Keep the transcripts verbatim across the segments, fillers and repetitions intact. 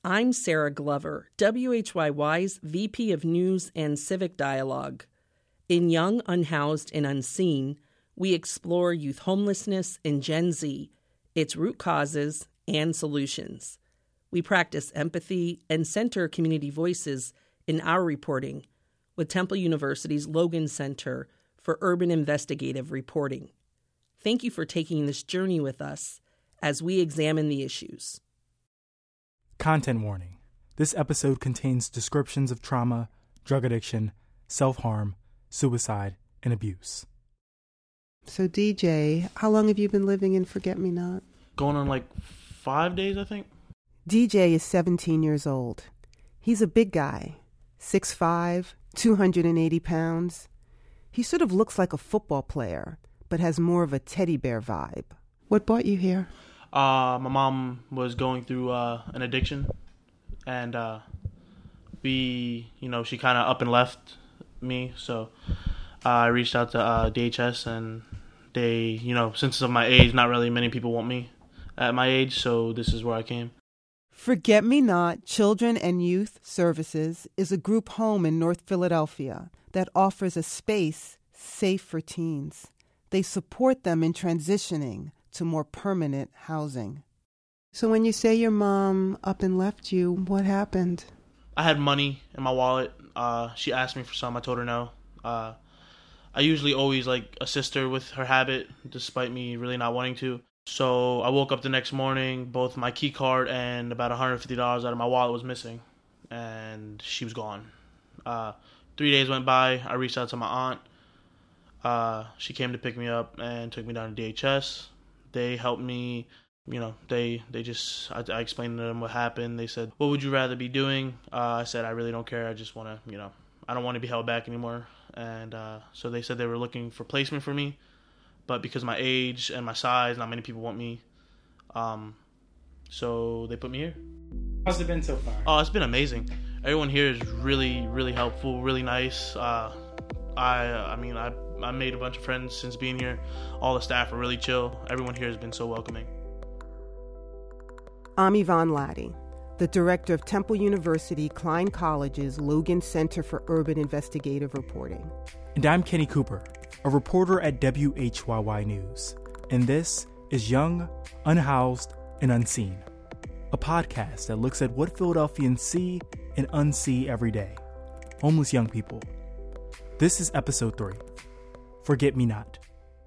I'm Sarah Glover, W H Y Y's V P of News and Civic Dialogue. In Young, Unhoused, and Unseen, we explore youth homelessness in Gen Z, its root causes and solutions. We practice empathy and center community voices in our reporting with Temple University's Logan Center for Urban Investigative Reporting. Thank you for taking this journey with us as we examine the issues. Content warning. This episode contains descriptions of trauma, drug addiction, self-harm, suicide, and abuse. So D J, how long have you been living in Forget-Me-Not? Going on like five days, I think. D J is seventeen years old. He's a big guy, six foot five, two hundred eighty pounds. He sort of looks like a football player, but has more of a teddy bear vibe. What brought you here? Uh, my mom was going through uh, an addiction, and uh, we, you know, she kind of up and left me. So uh, I reached out to uh, D H S, and they, you know, since of my age, not really many people want me at my age, so this is where I came. Forget-Me-Not Children and Youth Services is a group home in North Philadelphia that offers a space safe for teens. They support them in transitioning to more permanent housing. So when you say your mom up and left you, what happened? I had money in my wallet. Uh, she asked me for some. I told her no. Uh, I usually always like assist her with her habit, despite me really not wanting to. So I woke up the next morning, both my key card and about one hundred fifty dollars out of my wallet was missing, and she was gone. Uh, three days went by. I reached out to my aunt. Uh, she came to pick me up and took me down to D H S. They helped me, you know, they, they just, I, I explained to them what happened. They said, what would you rather be doing? Uh, I said, I really don't care. I just want to, you know, I don't want to be held back anymore. And uh, so they said they were looking for placement for me. But because of my age and my size, not many people want me. Um, so they put me here. How's it been so far? Oh, it's been amazing. Everyone here is really, really helpful, really nice. Uh, I, I mean, I, I made a bunch of friends since being here. All the staff are really chill. Everyone here has been so welcoming. I'm Yvonne Laddie, the director of Temple University Klein College's Logan Center for Urban Investigative Reporting. And I'm Kenny Cooper, a reporter at W H Y Y News. And this is Young, Unhoused, and Unseen, a podcast that looks at what Philadelphians see and unsee every day. Homeless young people. This is episode three, Forget-Me-Not.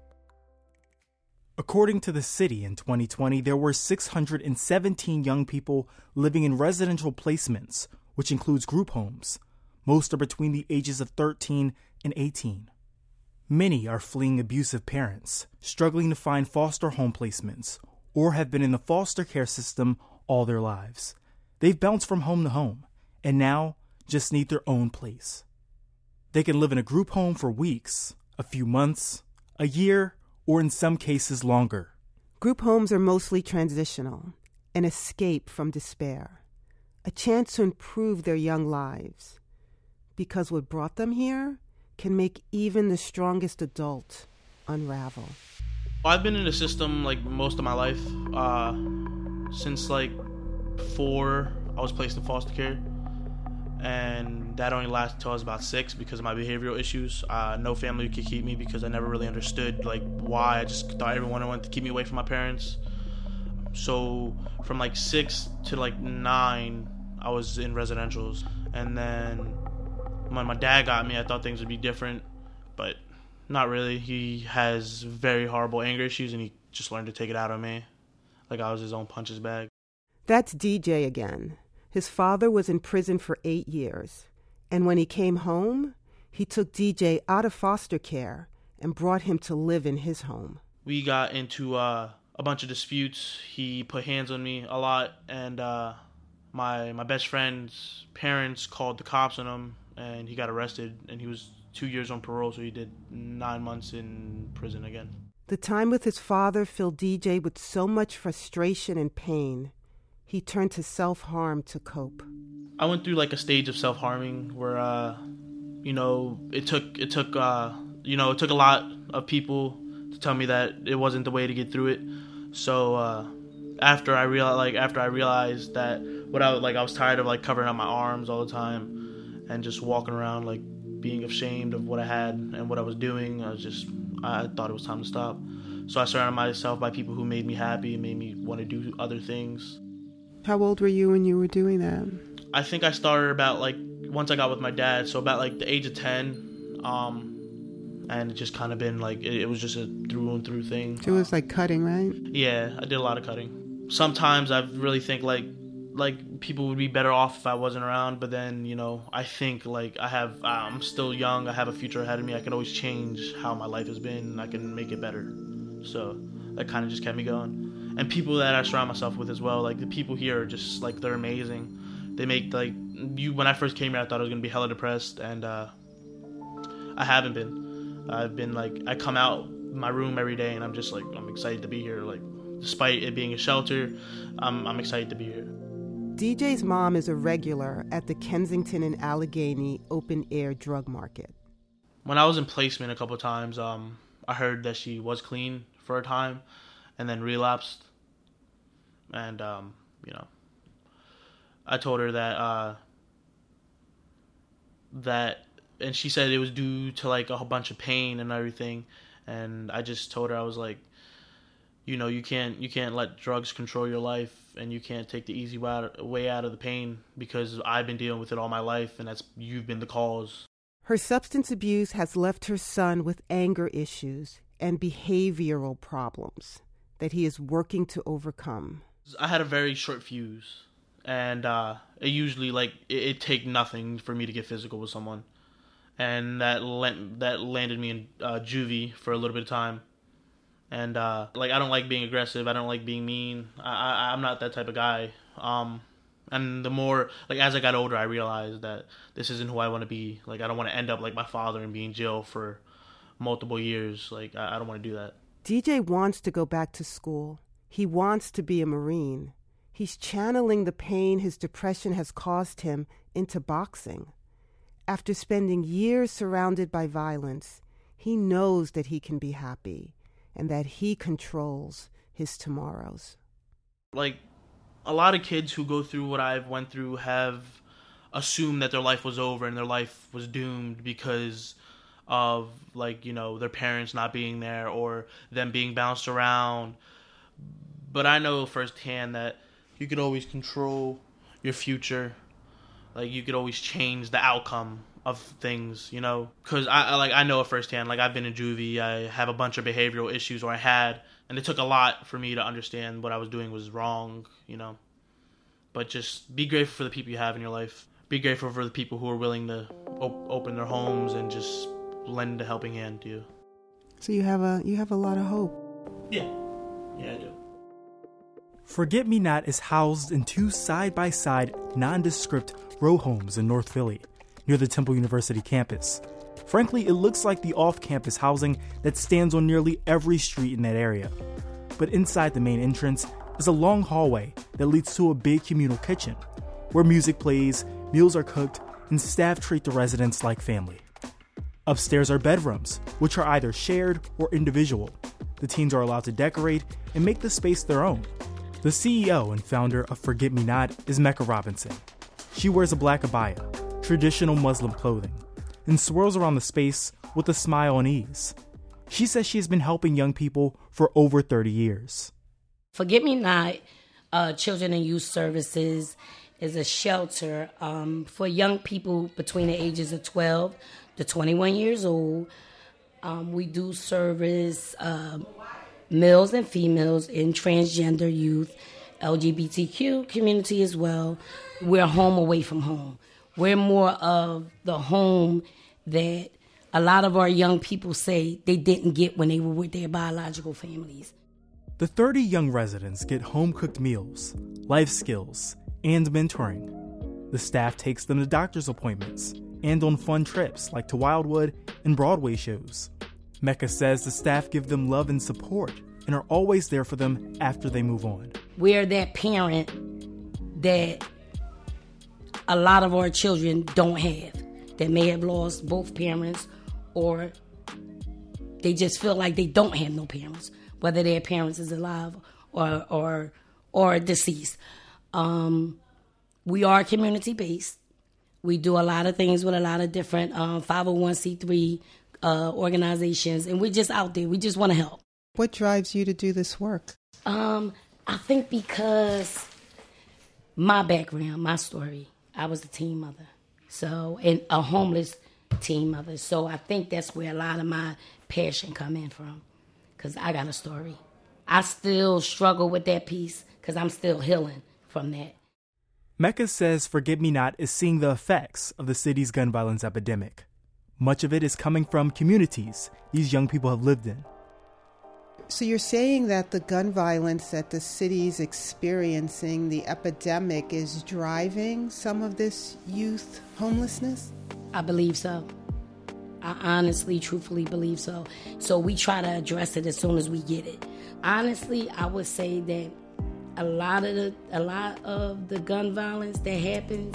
According to the city in twenty twenty, there were six hundred seventeen young people living in residential placements, which includes group homes. Most are between the ages of thirteen and eighteen. Many are fleeing abusive parents, struggling to find foster home placements, or have been in the foster care system all their lives. They've bounced from home to home, and now just need their own place. They can live in a group home for weeks, a few months, a year, or in some cases longer. Group homes are mostly transitional, an escape from despair, a chance to improve their young lives. Because what brought them here can make even the strongest adult unravel. I've been in the system like most of my life. Uh, since like four, I was placed in foster care. And that only lasted until I was about six because of my behavioral issues. Uh, no family could keep me because I never really understood like why. I just thought everyone wanted to keep me away from my parents. So from like six to like nine, I was in residentials. And then when my dad got me, I thought things would be different, but not really. He has very horrible anger issues, and he just learned to take it out on me, like I was his own punch's bag. That's D J again. His father was in prison for eight years, and when he came home, he took D J out of foster care and brought him to live in his home. We got into uh, a bunch of disputes. He put hands on me a lot, and uh, my my best friend's parents called the cops on him, and he got arrested, and he was two years on parole, so he did nine months in prison again. The time with his father filled D J with so much frustration and pain, he turned to self-harm to cope. I went through like a stage of self-harming where, uh, you know, it took, it took, uh, you know, it took a lot of people to tell me that it wasn't the way to get through it. So uh, after I realized, like after I realized that what I like I was tired of like covering up my arms all the time and just walking around like being ashamed of what I had and what I was doing. I was just I thought it was time to stop. So I surrounded myself by people who made me happy and made me want to do other things. How old were you when you were doing that? I think I started about like once I got with my dad, so about like the age of ten, um, and it just kind of been like it, it was just a through and through thing. It was like cutting, right? Yeah, I did a lot of cutting. Sometimes I really think like like people would be better off if I wasn't around, but then you know I think like I have I'm still young, I have a future ahead of me. I can always change how my life has been, and I can make it better. So that kind of just kept me going. And people that I surround myself with as well, like the people here are just like they're amazing. They make like you. When I first came here, I thought I was gonna be hella depressed, and uh, I haven't been. I've been like I come out my room every day, and I'm just like I'm excited to be here. Like despite it being a shelter, I'm I'm excited to be here. D J's mom is a regular at the Kensington and Allegheny open air drug market. When I was in placement a couple of times, um, I heard that she was clean for a time, and then relapsed, and um, you know. I told her that, uh, that, and she said it was due to like a whole bunch of pain and everything. And I just told her, I was like, you know, you can't, you can't let drugs control your life, and you can't take the easy way out, way out of the pain, because I've been dealing with it all my life, and that's, you've been the cause. Her substance abuse has left her son with anger issues and behavioral problems that he is working to overcome. I had a very short fuse. And uh, it usually, like, it, it take nothing for me to get physical with someone. And that lent, that landed me in uh, juvie for a little bit of time. And, uh, like, I don't like being aggressive. I don't like being mean. I, I, I'm not that type of guy. Um, and the more, like, as I got older, I realized that this isn't who I want to be. Like, I don't want to end up like my father and be in jail for multiple years. Like, I, I don't want to do that. D J wants to go back to school. He wants to be a Marine. He's channeling the pain his depression has caused him into boxing. After spending years surrounded by violence, he knows that he can be happy and that he controls his tomorrows. Like, a lot of kids who go through what I've went through have assumed that their life was over and their life was doomed because of, like, you know, their parents not being there or them being bounced around. But I know firsthand that you could always control your future. Like, you could always change the outcome of things, you know? Because, I, I like I know it firsthand. Like, I've been in juvie. I have a bunch of behavioral issues, or I had. And it took a lot for me to understand what I was doing was wrong, you know? But just be grateful for the people you have in your life. Be grateful for the people who are willing to op- open their homes and just lend a helping hand to you. So you have a you have a lot of hope. Yeah. Yeah, I do. Forget Me Not is housed in two side-by-side, nondescript row homes in North Philly, near the Temple University campus. Frankly, it looks like the off-campus housing that stands on nearly every street in that area. But inside the main entrance is a long hallway that leads to a big communal kitchen, where music plays, meals are cooked, and staff treat the residents like family. Upstairs are bedrooms, which are either shared or individual. The teens are allowed to decorate and make the space their own. The C E O and founder of Forget Me Not is Mecca Robinson. She wears a black abaya, traditional Muslim clothing, and swirls around the space with a smile and ease. She says she has been helping young people for over thirty years. Forget Me Not, uh, Children and Youth Services, is a shelter um, for young people between the ages of twelve to twenty-one years old. Um, we do service uh, males and females and transgender youth, L G B T Q community as well. We're home away from home. We're more of the home that a lot of our young people say they didn't get when they were with their biological families. The thirty young residents get home-cooked meals, life skills, and mentoring. The staff takes them to doctor's appointments and on fun trips like to Wildwood and Broadway shows. Mecca says the staff give them love and support and are always there for them after they move on. We're that parent that a lot of our children don't have, that may have lost both parents, or they just feel like they don't have no parents, whether their parents is alive or or or deceased. Um, We are community-based. We do a lot of things with a lot of different um, five oh one c three uh, organizations, and we're just out there. We just want to help. What drives you to do this work? Um, I think because my background, my story, I was a teen mother, so and a homeless teen mother. So I think that's where a lot of my passion come in from, because I got a story. I still struggle with that piece because I'm still healing from that. Mecca says Forget Me Not is seeing the effects of the city's gun violence epidemic. Much of it is coming from communities these young people have lived in. So you're saying that the gun violence that the city's experiencing, the epidemic, is driving some of this youth homelessness? I believe so. I honestly, truthfully believe so. So we try to address it as soon as we get it. Honestly, I would say that a lot of the a lot of the gun violence that happens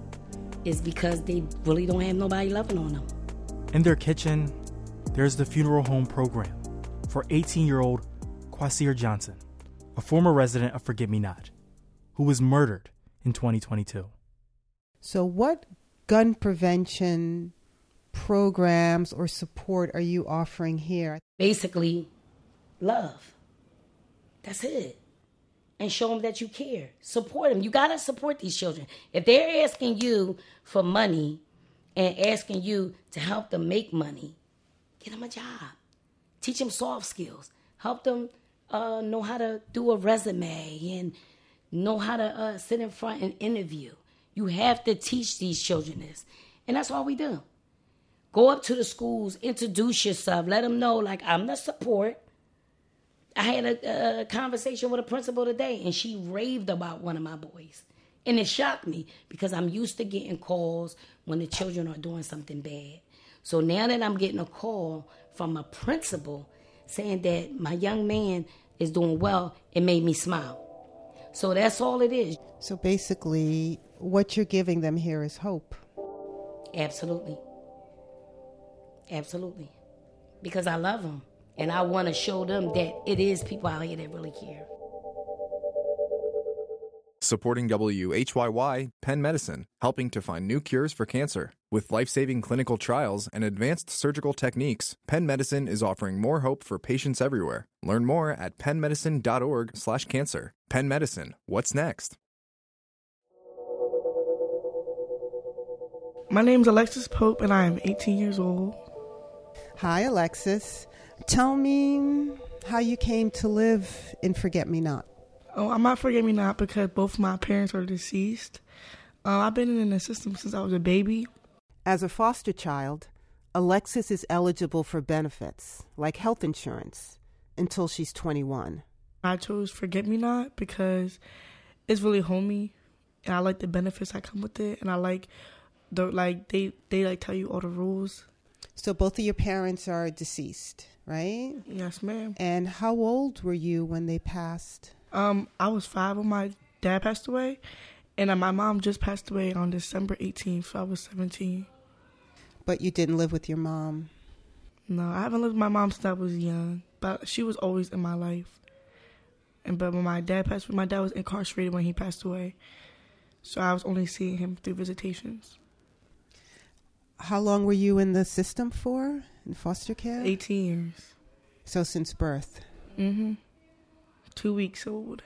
is because they really don't have nobody loving on them. In their kitchen, there's the funeral home program for eighteen-year-old Kwasir Johnson, a former resident of Forget Me Not, who was murdered in twenty twenty-two. So what gun prevention programs or support are you offering here? Basically, love. That's it. And show them that you care. Support them. You got to support these children. If they're asking you for money and asking you to help them make money, get them a job. Teach them soft skills. Help them uh, know how to do a resume and know how to uh, sit in front and interview. You have to teach these children this. And that's all we do. Go up to the schools, introduce yourself, let them know, like, I'm the support. I had a, a conversation with a principal today, and she raved about one of my boys. And it shocked me because I'm used to getting calls when the children are doing something bad. So now that I'm getting a call from a principal saying that my young man is doing well, it made me smile. So that's all it is. So basically, what you're giving them here is hope. Absolutely. Absolutely. Because I love them. And I want to show them that it is people out here that really care. Supporting W H Y Y, Penn Medicine, helping to find new cures for cancer. With life-saving clinical trials and advanced surgical techniques, Penn Medicine is offering more hope for patients everywhere. Learn more at pennmedicine.org slash cancer. Penn Medicine, what's next? My name's Alexis Pope, and I am eighteen years old. Hi, Alexis. Tell me how you came to live in Forget Me Not. Oh, I'm not Forget Me Not because both my parents are deceased. Uh, I've been in the system since I was a baby. As a foster child, Alexis is eligible for benefits, like health insurance, until she's twenty-one. I chose Forget Me Not because it's really homey, and I like the benefits that come with it, and I like the like they they like tell you all the rules. So both of your parents are deceased, right? Yes, ma'am. And how old were you when they passed? Um, I was five when my dad passed away, and uh, my mom just passed away on December eighteenth, so I was seventeen. But you didn't live with your mom? No, I haven't lived with my mom since I was young, but she was always in my life. And but when my dad passed away, my dad was incarcerated when he passed away, so I was only seeing him through visitations. How long were you in the system for, in foster care? eighteen years. So since birth? Mm-hmm. Two weeks old.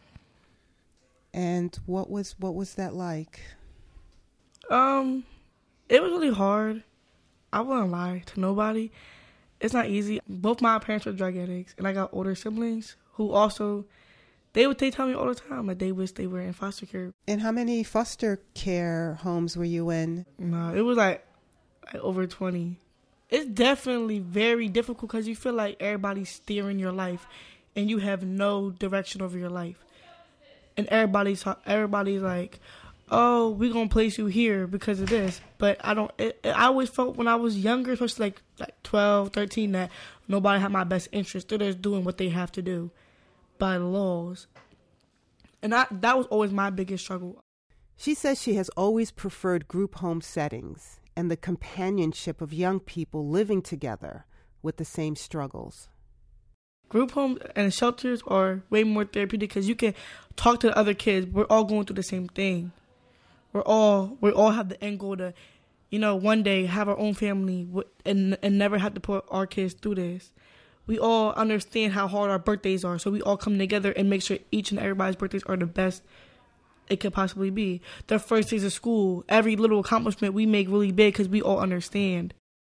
And what was what was that like? Um, it was really hard. I wouldn't lie to nobody. It's not easy. Both my parents were drug addicts, and I got older siblings who also, they would they tell me all the time that they wish they were in foster care. And how many foster care homes were you in? No, it was like, like over twenty. It's definitely very difficult because you feel like everybody's steering your life, and you have no direction over your life. And everybody's everybody's like, oh, we're going to place you here because of this. But I don't, it, it, I always felt when I was younger, especially like, like twelve, thirteen, that nobody had my best interest. They're just doing what they have to do by the laws. And I, that was always my biggest struggle. She says she has always preferred group home settings and the companionship of young people living together with the same struggles. Group homes and shelters are way more therapeutic because you can talk to the other kids. We're all going through the same thing. we're all we all have the end goal to, you know, one day have our own family and and never have to put our kids through this. We all understand how hard our birthdays are, so we all come together and make sure each and everybody's birthdays are the best it could possibly be. Their first days of school, every little accomplishment we make really big because we all understand.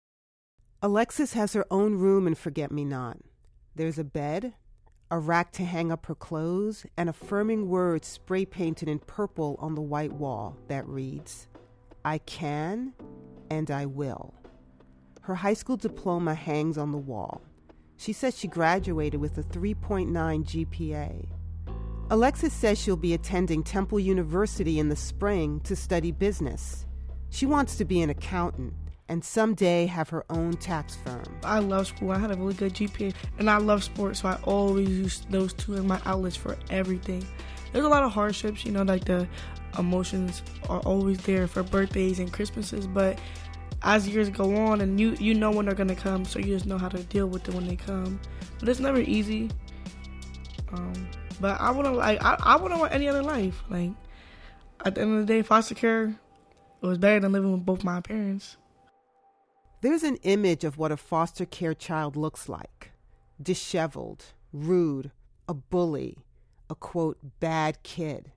Alexis has her own room in Forget-Me-Not. There's a bed, a rack to hang up her clothes, and affirming words spray painted in purple on the white wall that reads, I can and I will. Her high school diploma hangs on the wall. She says she graduated with a three point nine G P A. Alexis says she'll be attending Temple University in the spring to study business. She wants to be an accountant and someday have her own tax firm. I love school. I had a really good G P A, and I love sports, so I always use those two as my outlets for everything. There's a lot of hardships, you know, like the emotions are always there for birthdays and Christmases, but as years go on, and you you know when they're gonna come, so you just know how to deal with them when they come. But it's never easy. Um, but I wouldn't like I, I wouldn't want any other life. Like at the end of the day, foster care was better than living with both my parents. There's an image of what a foster care child looks like: disheveled, rude, a bully, a quote bad kid.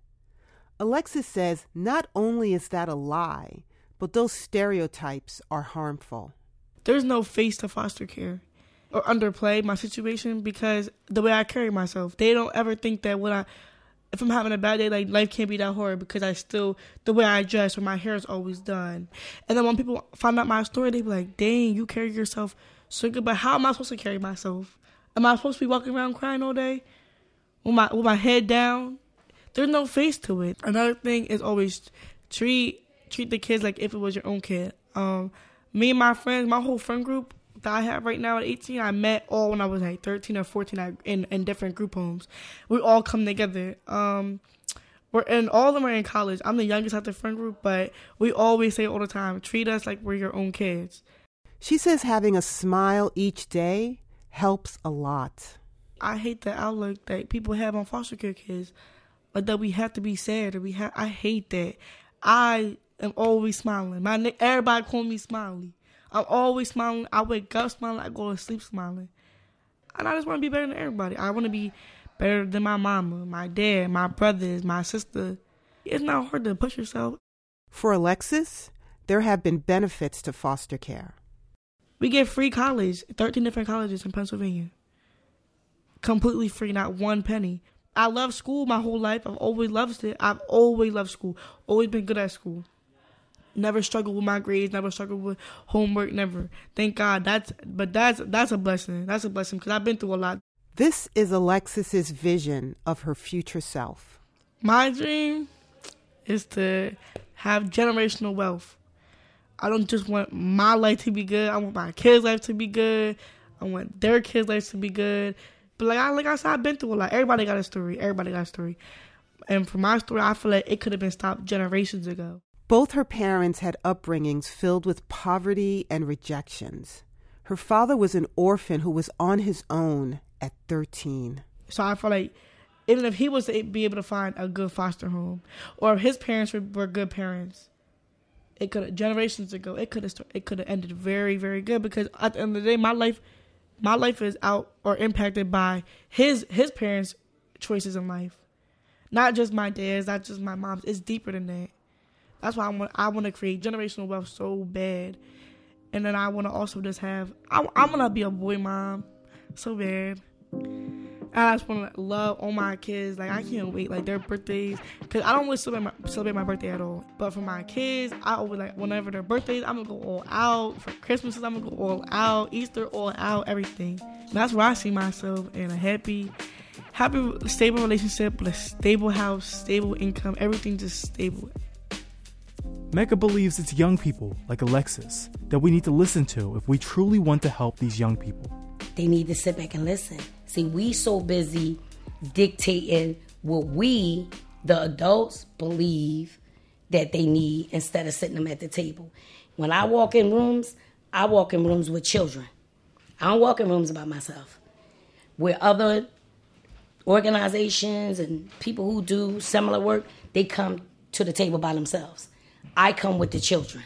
Alexis says not only is that a lie, but those stereotypes are harmful. There's no face to foster care or underplay my situation because the way I carry myself. They don't ever think that when I, if I'm having a bad day, like life can't be that hard because I still, the way I dress or my hair is always done. And then when people find out my story, they be like, dang, you carry yourself so good, but how am I supposed to carry myself? Am I supposed to be walking around crying all day with my, with my head down? There's no face to it. Another thing is always treat treat the kids like if it was your own kid. Um, me and my friends, my whole friend group that I have right now at eighteen, I met all when I was like thirteen or fourteen I, in, in different group homes. We all come together. Um, we're and all of them are in college. I'm the youngest out the friend group, but we always say all the time, treat us like we're your own kids. She says having a smile each day helps a lot. I hate the outlook that people have on foster care kids, like that we have to be sad or we have. I hate that. I am always smiling. My everybody call me Smiley. I'm always smiling. I wake up smiling. I go to sleep smiling. And I just want to be better than everybody. I want to be better than my mama, my dad, my brothers, my sister. It's not hard to push yourself. For Alexis, there have been benefits to foster care. We get free college, thirteen different colleges in Pennsylvania. Completely free, not one penny. I love school my whole life. I've always loved it. I've always loved school. Always been good at school. Never struggled with my grades. Never struggled with homework. Never. Thank God. That's but that's that's a blessing. That's a blessing because I've been through a lot. This is Alexis's vision of her future self. My dream is to have generational wealth. I don't just want my life to be good. I want my kids' life to be good. I want their kids' life to be good. But like I like I said, I've been through a lot. Everybody got a story. Everybody got a story. And for my story, I feel like it could have been stopped generations ago. Both her parents had upbringings filled with poverty and rejections. Her father was an orphan who was on his own at thirteen. So I feel like even if he was to be able to find a good foster home, or if his parents were, were good parents, it could have generations ago. It could have it could have ended very very good because at the end of the day, my life, my life is out or impacted by his his parents' choices in life, not just my dad's, not just my mom's. It's deeper than that. That's why I want I want to create generational wealth so bad, and then I want to also just have I I'm gonna be a boy mom, so bad. I just want to love all my kids. Like, I can't wait, like, their birthdays. Because I don't really celebrate my, celebrate my birthday at all. But for my kids, I always, like, whenever their birthdays, I'm going to go all out. For Christmases, I'm going to go all out. Easter, all out, everything. And that's where I see myself in a happy, happy, stable relationship with a stable house, stable income, everything just stable. Mecca believes it's young people, like Alexis, that we need to listen to if we truly want to help these young people. They need to sit back and listen. See, we so busy dictating what we, the adults, believe that they need instead of sitting them at the table. When I walk in rooms, I walk in rooms with children. I don't walk in rooms by myself. Where other organizations and people who do similar work, they come to the table by themselves. I come with the children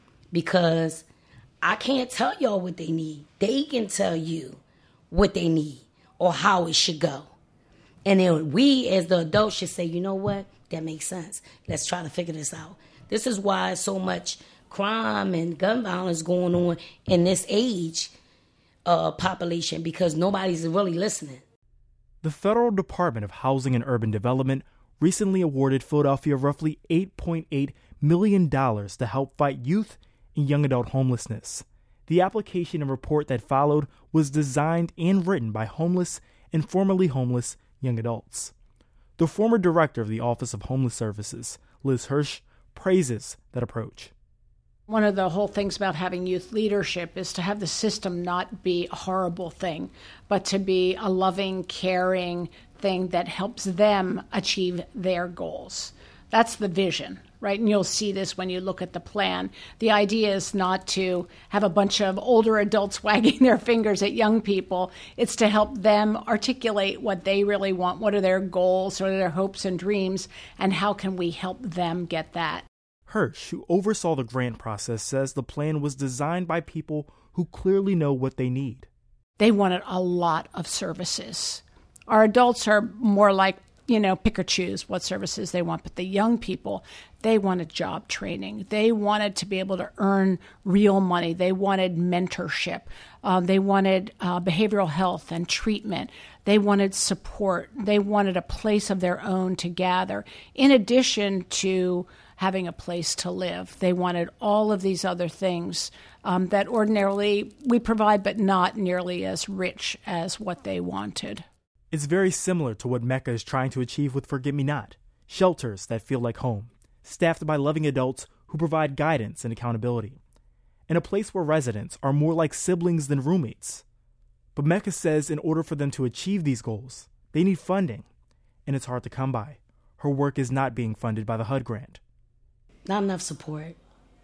because I can't tell y'all what they need. They can tell you what they need or how it should go. And then we as the adults should say, you know what? That makes sense. Let's try to figure this out. This is why so much crime and gun violence going on in this age uh, population, because nobody's really listening. The Federal Department of Housing and Urban Development recently awarded Philadelphia roughly eight point eight million dollars to help fight youth and young adult homelessness. The application and report that followed was designed and written by homeless and formerly homeless young adults. The former director of the Office of Homeless Services, Liz Hirsch, praises that approach. One of the whole things about having youth leadership is to have the system not be a horrible thing, but to be a loving, caring thing that helps them achieve their goals. That's the vision, right? And you'll see this when you look at the plan. The idea is not to have a bunch of older adults wagging their fingers at young people. It's to help them articulate what they really want. What are their goals? What are their hopes and dreams? And how can we help them get that? Hirsch, who oversaw the grant process, says the plan was designed by people who clearly know what they need. They wanted a lot of services. Our adults are more like, you know, pick or choose what services they want. But the young people, they wanted job training. They wanted to be able to earn real money. They wanted mentorship. Um, they wanted uh, behavioral health and treatment. They wanted support. They wanted a place of their own to gather. In addition to having a place to live, they wanted all of these other things um, that ordinarily we provide, but not nearly as rich as what they wanted. It's very similar to what Mecca is trying to achieve with Forget Me Not, shelters that feel like home, staffed by loving adults who provide guidance and accountability, and a place where residents are more like siblings than roommates. But Mecca says in order for them to achieve these goals, they need funding, and it's hard to come by. Her work is not being funded by the H U D grant. Not enough support.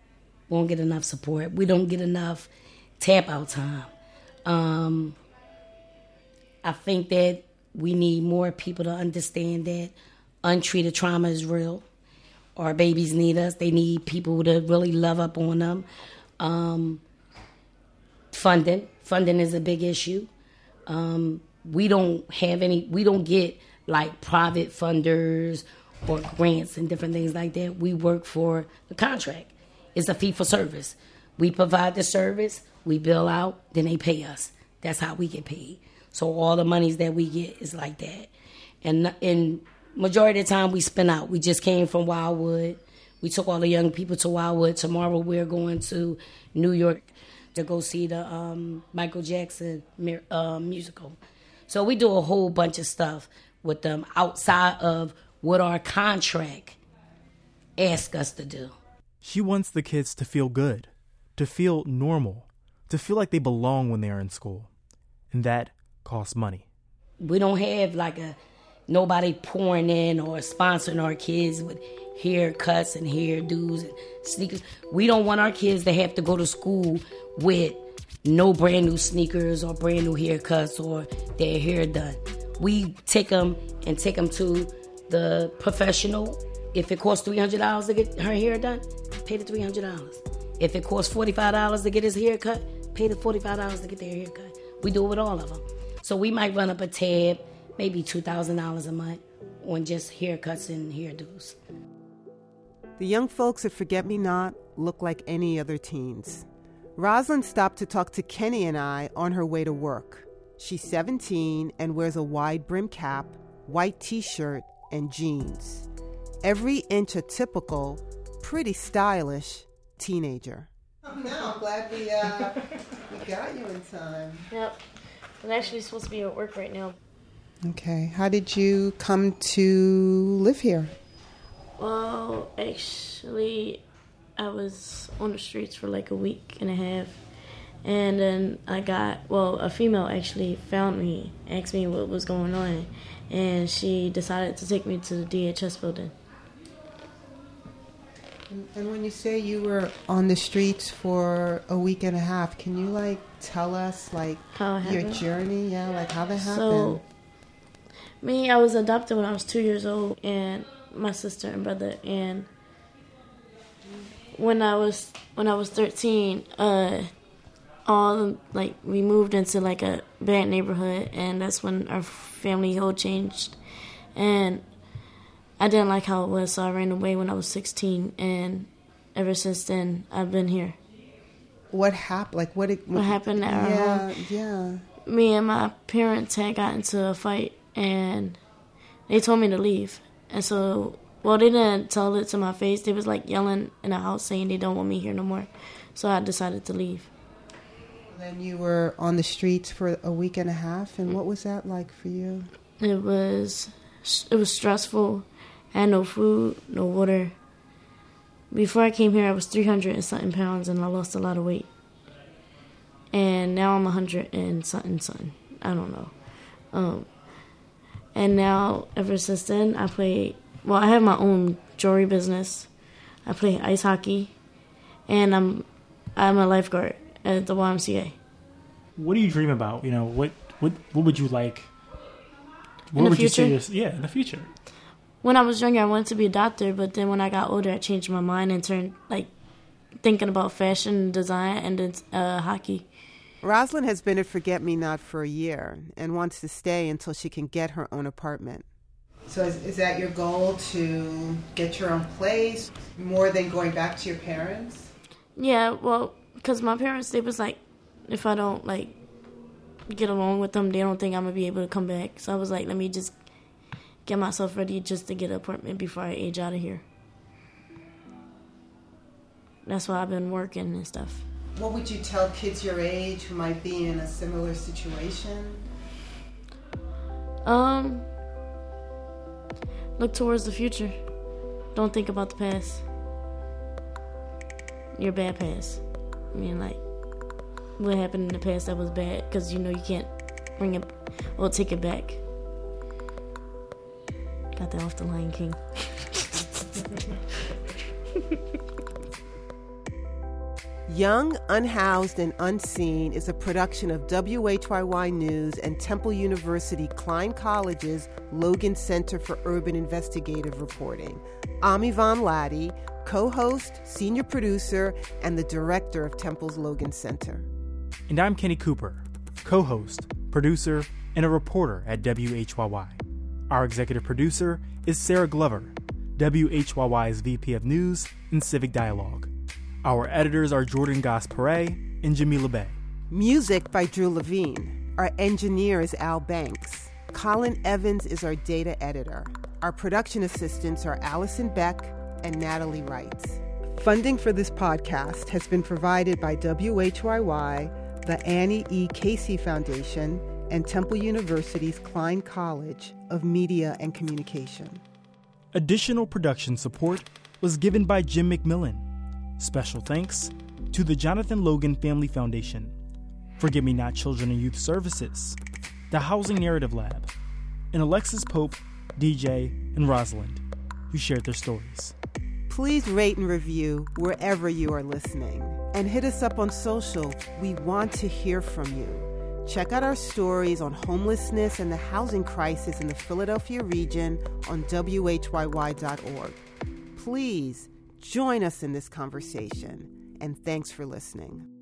We don't get enough support. We don't get enough tap-out time. Um, I think that we need more people to understand that untreated trauma is real. Our babies need us. They need people to really love up on them. Um, funding. Funding is a big issue. Um, we don't have any, we don't get like private funders or grants and different things like that. We work for the contract. It's a fee for service. We provide the service, we bill out, then they pay us. That's how we get paid. So all the monies that we get is like that. And in majority of the time we spend out. We just came from Wildwood. We took all the young people to Wildwood. Tomorrow we're going to New York to go see the um, Michael Jackson uh, musical. So we do a whole bunch of stuff with them outside of what our contract asks us to do. She wants the kids to feel good, to feel normal, to feel like they belong when they are in school. And that costs money. We don't have like a nobody pouring in or sponsoring our kids with haircuts and hairdos and sneakers. We don't want our kids to have to go to school with no brand new sneakers or brand new haircuts or their hair done. We take them and take them to the professional. If it costs three hundred dollars to get her hair done, pay the three hundred dollars. If it costs forty-five dollars to get his hair cut, pay the forty-five dollars to get their hair cut. We do it with all of them. So we might run up a tab, maybe two thousand dollars a month on just haircuts and hairdos. The young folks at Forget Me Not look like any other teens. Rosalind stopped to talk to Kenny and I on her way to work. She's seventeen and wears a wide brim cap, white t-shirt, and jeans. Every inch a typical, pretty stylish teenager. Oh, no, I'm glad we, uh, we got you in time. Yep. I'm actually supposed to be at work right now. Okay. How did you come to live here? Well, actually, I was on the streets for like a week and a half. And then I got, well, a female actually found me, asked me what was going on. And she decided to take me to the D H S building. And when you say you were on the streets for a week and a half, can you, like, tell us, like, how it your happened? journey? Yeah, like, how that happened? So, me, I was adopted when I was two years old, and my sister and brother, and when I was when I was thirteen, uh, all like we moved into like a bad neighborhood, and that's when our family whole changed, and I didn't like how it was, so I ran away when I was sixteen, and ever since then I've been here. What happened? Like what? It, what, what happened at our yeah, home? Yeah. Me and my parents had got into a fight, and they told me to leave, and so. Well, they didn't tell it to my face. They was, like, yelling in the house saying they don't want me here no more. So I decided to leave. Then you were on the streets for a week and a half, and what was that like for you? It was it was stressful. I had no food, no water. Before I came here, I was three hundred and something pounds, and I lost a lot of weight. And now I'm one hundred and something, something. I don't know. Um, and now, ever since then, I play... Well, I have my own jewelry business. I play ice hockey, and I'm I'm a lifeguard at the Y M C A. What do you dream about? You know, what what what would you like? What in the would future? you say? Is, yeah, in the future. When I was younger, I wanted to be a doctor, but then when I got older, I changed my mind and turned like thinking about fashion design and then uh, hockey. Rosalind has been at Forget Me Not for a year and wants to stay until she can get her own apartment. So is, is that your goal, to get your own place, more than going back to your parents? Yeah, well, because my parents, they was like, if I don't, like, get along with them, they don't think I'm going to be able to come back. So I was like, let me just get myself ready just to get an apartment before I age out of here. That's why I've been working and stuff. What would you tell kids your age who might be in a similar situation? Um... Look towards the future. Don't think about the past. Your bad past. I mean, like, what happened in the past that was bad, because you know you can't bring it, or take it back. Got that off the Lion King. Young, Unhoused, and Unseen is a production of W H Y Y News and Temple University Klein College's Logan Center for Urban Investigative Reporting. I'm Yvonne Laddie, co-host, senior producer, and the director of Temple's Logan Center. And I'm Kenny Cooper, co-host, producer, and a reporter at W H Y Y. Our executive producer is Sarah Glover, W H Y Y's V P of News and Civic Dialogue. Our editors are Jordan Goss-Perret and Jamila Bay. Music by Drew Levine. Our engineer is Al Banks. Colin Evans is our data editor. Our production assistants are Allison Beck and Natalie Wright. Funding for this podcast has been provided by W H Y Y, the Annie E. Casey Foundation, and Temple University's Klein College of Media and Communication. Additional production support was given by Jim McMillan. Special thanks to the Jonathan Logan Family Foundation, Forget Me Not Children and Youth Services, the Housing Narrative Lab, and Alexis Pope, D J, and Rosalind, who shared their stories. Please rate and review wherever you are listening. And hit us up on social. We want to hear from you. Check out our stories on homelessness and the housing crisis in the Philadelphia region on W H Y Y dot org. Please join us in this conversation, and thanks for listening.